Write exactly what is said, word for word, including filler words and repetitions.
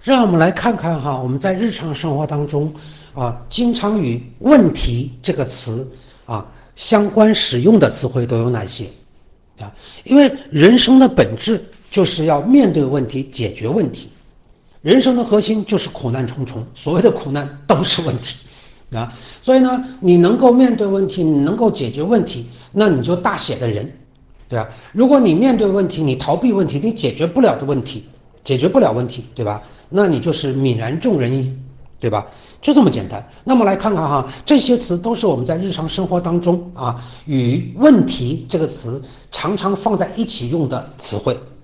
让我们来看看哈，我们在日常生活当中啊，经常与问题这个词啊相关使用的词汇都有哪些啊？因为人生的本质就是要面对问题，解决问题。人生的核心就是苦难重重，所谓的苦难都是问题啊。所以呢，你能够面对问题，你能够解决问题，那你就大写的人，对吧？如果你面对问题，你逃避问题，你解决不了的问题，解决不了问题，对吧？那你就是泯然众人矣，对吧？就这么简单。那么来看看哈，这些词都是我们在日常生活当中啊，与问题这个词常常放在一起用的词汇。